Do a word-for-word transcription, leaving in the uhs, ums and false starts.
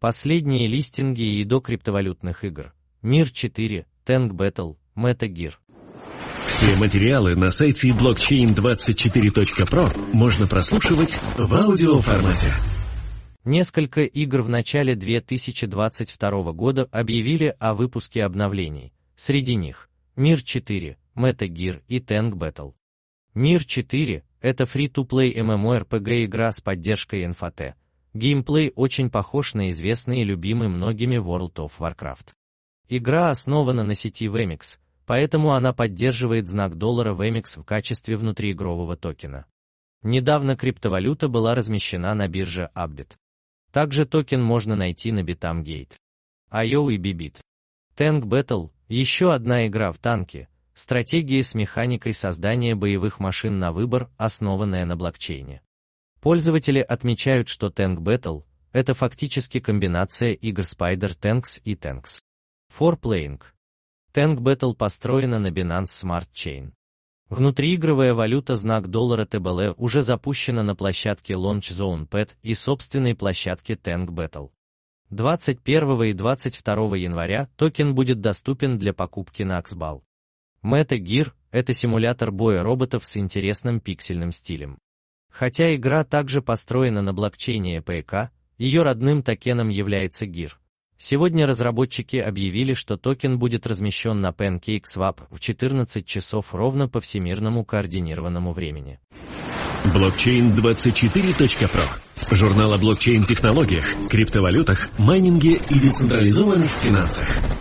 Последние листинги и до криптовалютных игр. Мир четыре, Tank Battle, MetaGear. Все материалы на сайте блокчейн двадцать четыре точка про можно прослушивать в аудиоформате. Несколько игр в начале две тысячи двадцать второго года объявили о выпуске обновлений. Среди них Мир четыре, MetaGear и Tank Battle. Мир четыре – это фри-то-плей MMORPG игра с поддержкой эн эф ти. Геймплей очень похож на известный и любимый многими World of Warcraft. Игра основана на сети Wemix, поэтому она поддерживает знак доллара Wemix в качестве внутриигрового токена. Недавно криптовалюта была размещена на бирже Upbit. Также токен можно найти на Bitamgate, ай о и Bybit. Tank Battle – еще одна игра в танки, стратегия с механикой создания боевых машин на выбор, основанная на блокчейне. Пользователи отмечают, что Tank Battle – это фактически комбинация игр Spider Tanks и Tanks. For Playing. Tank Battle построена на Binance Smart Chain. Внутриигровая валюта знак доллара ти би эл уже запущена на площадке Launch Zone Pad и собственной площадке Tank Battle. двадцать первого и двадцать второго января токен будет доступен для покупки на Axbal. MetaGear – это симулятор боя роботов с интересным пиксельным стилем. Хотя игра также построена на блокчейне и пи кей, ее родным токеном является гир. Сегодня разработчики объявили, что токен будет размещен на PancakeSwap в четырнадцать часов ровно по всемирному координированному времени. блокчейн двадцать четыре точка про. Журнал о блокчейн-технологиях, криптовалютах, майнинге и децентрализованных финансах.